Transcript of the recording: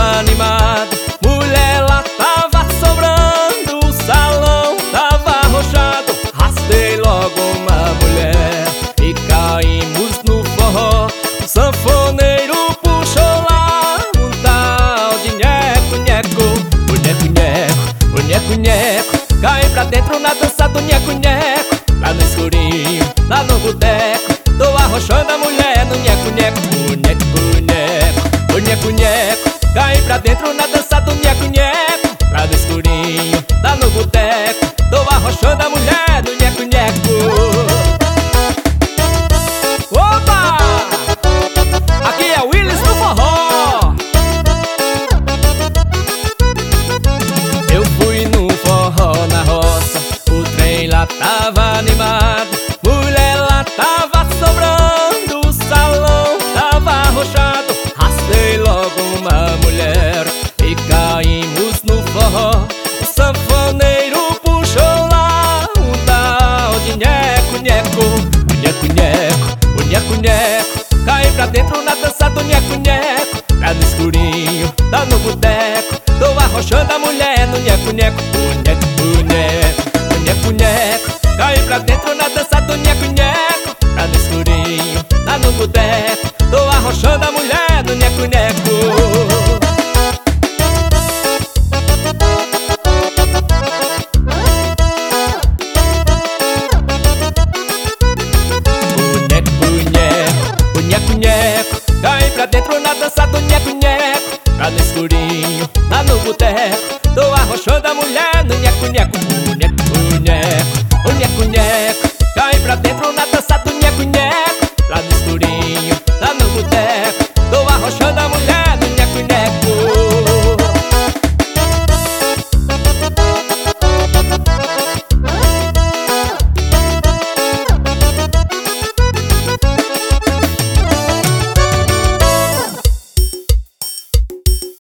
tava animado, mulher lá tava sobrando, o salão tava arrochado. Rastei logo uma mulher e caímos no forró. O sanfoneiro puxou lá um tal de nheco-nheco. O nheco-nheco, o nheco-nheco, caí pra dentro na dança do nheco-nheco. Lá no escurinho, lá no boteco, tô arrochando a mulher no nheco-nheco. O nheco-nheco, o nheco-nheco, caí pra dentro na dança do nheco-nheco. Lá no escurinho, lá no boteco, tô arrochando a mulher no nheco-nheco. Opa! Aqui é o Willis do forró. Eu fui no forró na roça, o trem lá tava animado, mulher lá tava sobrando, o salão tava arrochado. Rastei logo uma mulher e caímos no forró. O sanfoneiro puxou lá um tal de nheco-nheco. O nheco-nheco, o nheco-nheco, caí pra dentro na dança do nheco-nheco. Lá no escurinho, lá no boteco, tô arrochando a mulher no nheco-nheco. O nheco-nheco, o nheco-nheco, caí pra dentro na dança do nheco-nheco. Lá no escurinho, lá no boteco, tô arrochando a mulher no nheco-nheco. O nheco-nheco, caí pra dentro na dança do nheco-nheco. Lá no escurinho, lá no boteco, tô arrochando a mulher no nheco-nheco. O nheco-nheco,